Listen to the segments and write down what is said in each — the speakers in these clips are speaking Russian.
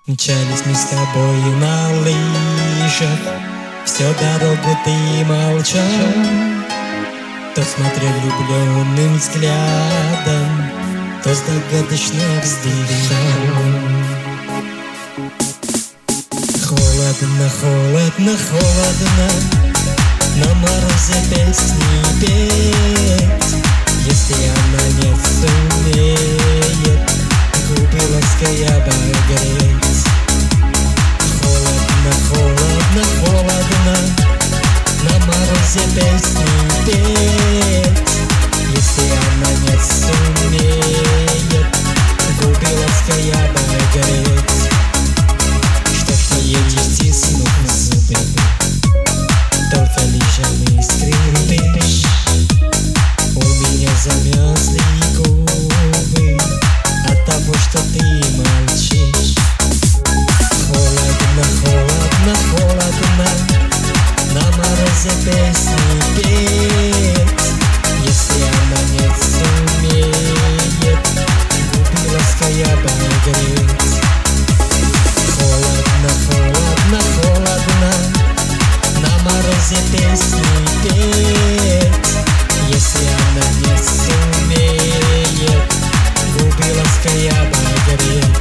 Мчались мы с тобой на лыжах, всю дорогу ты молчал, то смотрел влюбленным взглядом, то загадочно вздыхал. Холодно, холодно, холодно, на морозе песни петь, если она не сумеет губы лаской обогреть. Холодно, холодно, холодно, на морозе песни петь, если она не сумеет губы лаской обогреть. Что ж не едешь, стиснув зубы, только лишь мы скрипишь. У меня замерзли губы от того, что ты молчишь. Холодно, холодно, холодно, на морозе песни петь, если она не сумеет губы лаской обогреть. Холодно, холодно, холодно, на морозе песни петь, если она не сумеет губы лаской обогреть.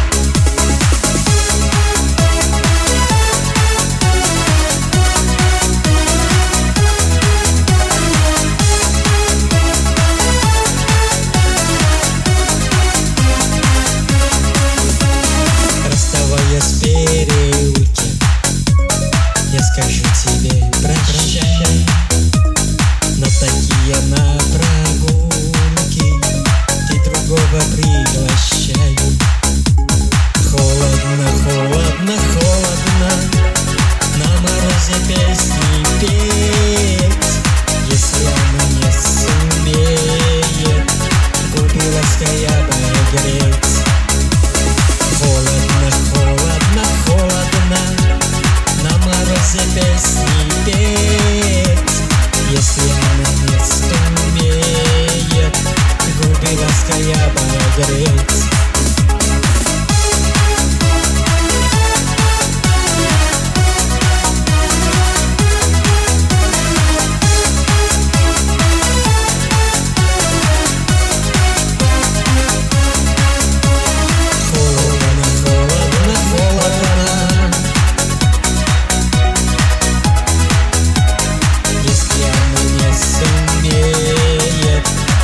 Расставаясь в переулке, я скажу тебе прощай, но такие на прогулки ты другого приглашай. Холодно, холодно, холодно, на морозе песни петь, если она не сумеет губы лаской обогреть. Холодно, холодно, холодно, на морозе песни петь, если она не сумеет губы лаской обогреть.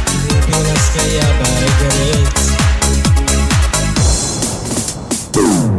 Boom.